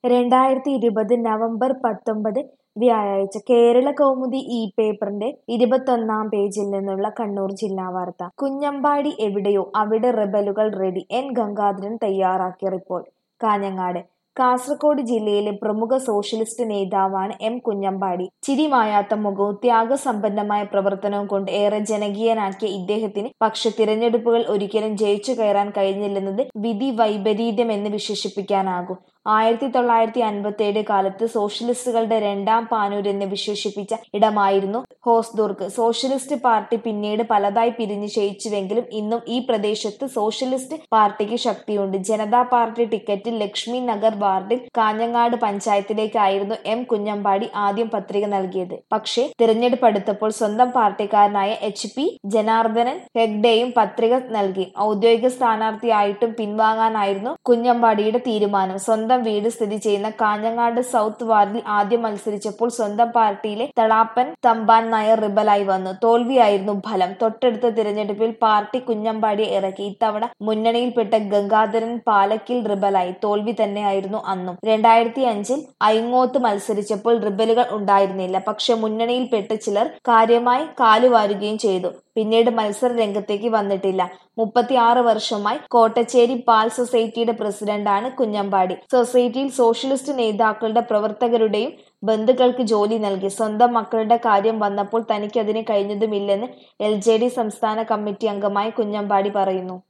2020 November 19 വ്യാഴാഴ്ച കേരളകൗമുദി പേപ്പറിന്റെ 21-ാം പേജിൽ നിന്നുള്ള കണ്ണൂർ ജില്ലാ വാർത്ത. കുഞ്ഞമ്പാടി എവിടെയോ അവിടെ റിബലുകൾ റെഡി. എൻ ഗംഗാധരൻ തയ്യാറാക്കിയ റിപ്പോർട്ട്. കാഞ്ഞങ്ങാട്. കാസർകോട് ജില്ലയിലെ പ്രമുഖ സോഷ്യലിസ്റ്റ് നേതാവാണ് എം കുഞ്ഞമ്പാടി. ചിരിമായാത്ത മുഖവും ത്യാഗസമ്പന്നമായ പ്രവർത്തനവും കൊണ്ട് ഏറെ ജനകീയനാക്കിയ ഇദ്ദേഹത്തിന് പക്ഷേ തിരഞ്ഞെടുപ്പുകൾ ഒരിക്കലും ജയിച്ചു കയറാൻ കഴിഞ്ഞില്ലെന്നത് വിധി വൈപരീത്യമെന്ന് വിശേഷിപ്പിക്കാനാകും. 1957 കാലത്ത് സോഷ്യലിസ്റ്റുകളുടെ രണ്ടാം പാനൂരെന്ന് വിശേഷിപ്പിച്ച ഇടമായിരുന്നു ഹോസ്ദുർഗ്. സോഷ്യലിസ്റ്റ് പാർട്ടി പിന്നീട് പലതായി പിരിഞ്ഞ് ക്ഷയിച്ചുവെങ്കിലും ഇന്നും ഈ പ്രദേശത്ത് സോഷ്യലിസ്റ്റ് പാർട്ടിക്ക് ശക്തിയുണ്ട്. ജനതാ പാർട്ടി ടിക്കറ്റിൽ ലക്ഷ്മി നഗർ വാർഡിൽ കാഞ്ഞങ്ങാട് പഞ്ചായത്തിലേക്കായിരുന്നു എം കുഞ്ഞമ്പാടി ആദ്യം പത്രിക നൽകിയത്. പക്ഷേ തിരഞ്ഞെടുപ്പ് അടുത്തപ്പോൾ സ്വന്തം പാർട്ടിക്കാരനായ HP ജനാർദ്ദനൻ ഹെഗ്ഡെയും പത്രിക നൽകി. ഔദ്യോഗിക സ്ഥാനാർത്ഥിയായിട്ടും പിൻവാങ്ങാനായിരുന്നു കുഞ്ഞമ്പാടിയുടെ തീരുമാനം. സ്വന്തം വീട് സ്ഥിതി ചെയ്യുന്ന കാഞ്ഞങ്ങാട് സൗത്ത് വാർഡിൽ ആദ്യം മത്സരിച്ചപ്പോൾ സ്വന്തം പാർട്ടിയിലെ തളാപ്പൻ തമ്പാൻ നായർ റിബലായി വന്നു. തോൽവിയായിരുന്നു ഫലം. തൊട്ടടുത്ത തിരഞ്ഞെടുപ്പിൽ പാർട്ടി കുഞ്ഞമ്പാടിയെ ഇറക്കി. ഇത്തവണ മുന്നണിയിൽപ്പെട്ട ഗംഗാധരൻ പാലക്കിൽ റിബലായി. തോൽവി തന്നെയായിരുന്നു അന്നും. 2005 ഐങ്ങോത്ത് മത്സരിച്ചപ്പോൾ റിബലുകൾ ഉണ്ടായിരുന്നില്ല. പക്ഷെ മുന്നണിയിൽപ്പെട്ട ചിലർ കാര്യമായി കാലുവാരുകയും ചെയ്തു. പിന്നീട് മത്സര രംഗത്തേക്ക് വന്നിട്ടില്ല. 36 വർഷമായി കോട്ടച്ചേരി പാൽ സൊസൈറ്റിയുടെ പ്രസിഡന്റാണ് കുഞ്ഞമ്പാടി. സൊസൈറ്റിയിൽ സോഷ്യലിസ്റ്റ് നേതാക്കളുടെ പ്രവർത്തകരുടെയും ബന്ധുക്കൾക്ക് ജോലി നൽകി. സ്വന്തം മക്കളുടെ കാര്യം വന്നപ്പോൾ തനിക്കതിന് കഴിഞ്ഞതുമില്ലെന്ന് LJD സംസ്ഥാന കമ്മിറ്റി അംഗമായ കുഞ്ഞമ്പാടി പറയുന്നു.